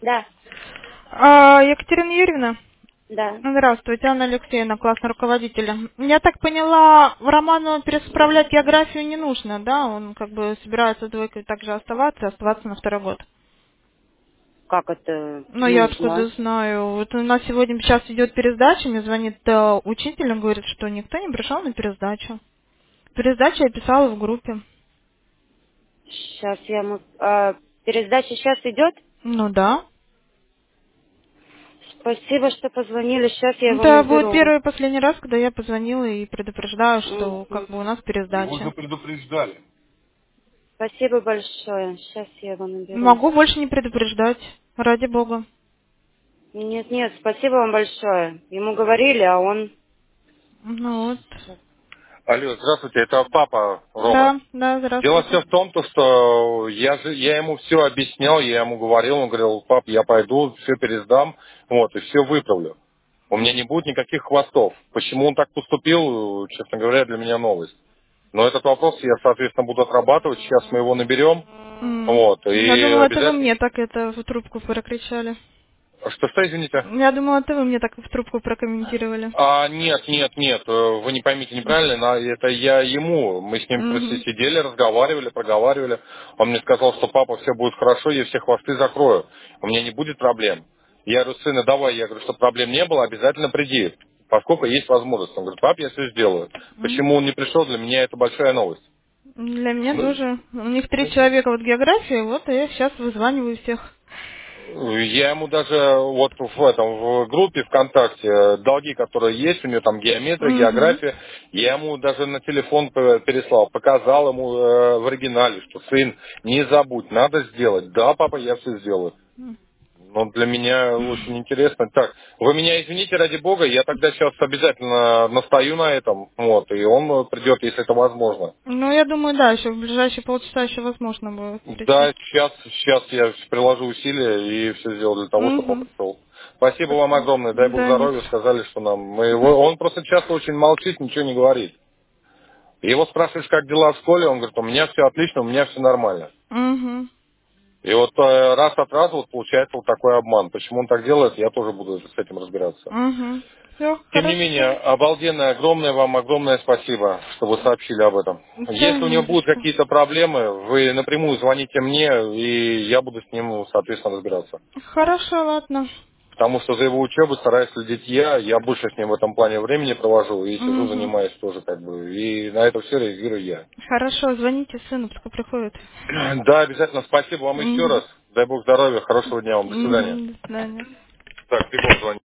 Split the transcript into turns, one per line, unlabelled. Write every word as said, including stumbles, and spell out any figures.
Да,
А, Екатерина Юрьевна,
да.
здравствуйте, Анна Алексеевна, классный руководитель. Я так поняла, в Роману пересправлять географию не нужно, да? Он как бы собирается двойкой также оставаться, оставаться на второй год.
Как это
Ну, я откуда
нужно?
знаю. Вот у нас сегодня сейчас идет пересдача, мне звонит э, учитель, он говорит, что никто не пришел на пересдачу. Пересдачу я писала в группе.
Сейчас я ему... а, пересдача сейчас идет?
Ну да.
Спасибо, что позвонили. Сейчас я его
Это будет
наберу.
первый и последний раз, когда я позвонила и предупреждаю, что
Мгм.
как бы у нас
Его же
пересдача.
предупреждали.
Спасибо большое. Сейчас я его наберу.
Могу больше не предупреждать, ради бога.
Нет, нет, спасибо вам большое. Ему говорили, а он...
Ну вот.
Алло, здравствуйте, это папа Рома.
Да, да,
Дело
здравствуйте.
все в том, то, что я, же- я ему все объяснял, я ему говорил, он говорил, пап, я пойду, все пересдам, вот, и все выправлю. У меня не будет никаких хвостов. Почему он так поступил, честно говоря, для меня новость. Но этот вопрос я, соответственно, буду отрабатывать. Сейчас мы его наберем,
М.
вот,
Я
и
думала, это вы
обязательно...
мне так это в трубку прокричали.
Что, что, извините?
Я думала, это вы мне так в трубку прокомментировали.
А, нет, нет, нет, э, вы не поймите неправильно, на- это я ему, мы с ним просто
Угу.
сидели, разговаривали, проговаривали, он мне сказал, что папа, все будет хорошо, я все хвосты закрою, у меня не будет проблем. Я говорю, сына, давай, я говорю, что проблем не было, обязательно приди, поскольку есть возможность. Он говорит, пап, я все сделаю. Почему он не пришел, для меня это большая новость.
Для меня
Ну,
тоже. У них три человека вот географии, вот и я сейчас вызваниваю всех.
Я ему даже вот в этом в группе ВКонтакте э, долги, которые есть, у него там геометрия,
Угу.
география, я ему даже на телефон п- переслал, показал ему э, в оригинале, что сын, не забудь, надо сделать. Да, папа, я все сделаю. Но для меня очень интересно. Так, вы меня извините, ради бога, я тогда сейчас обязательно настаю на этом, вот, и он э, придет, если это возможно.
Ну, я думаю, да, еще в ближайшие полчаса еще возможно будет прийти.
Да, сейчас, сейчас я приложу усилия и все сделаю для того, чтобы он
Угу.
пришел. Спасибо вам огромное, дай бог
Да, нет.
здоровья, сказали, что нам... Мы его... Он просто часто очень молчит, ничего не говорит. Его спрашиваешь, как дела в школе, он говорит, у меня все отлично, у меня все нормально.
Угу.
И вот э, раз от раза вот получается вот такой обман. Почему он так делает, я тоже буду с этим разбираться.
Угу. Все,
Тем не менее,
хорошо.
обалденное, огромное вам огромное спасибо, что вы сообщили об этом.
Да,
Если у него
не за
будут
что.
какие-то проблемы, вы напрямую звоните мне, и я буду с ним, соответственно, разбираться.
Хорошо, ладно.
Потому что за его учебу стараюсь следить я, я больше с ним в этом плане времени провожу и сижу,
Угу.
занимаюсь тоже как бы. И на это все реагирую я.
Хорошо, звоните сыну, пускай приходит.
Да, обязательно. Спасибо вам еще
Угу.
раз. Дай бог здоровья, хорошего дня вам. До свидания.
Угу. До свидания.
Так, бегом звони.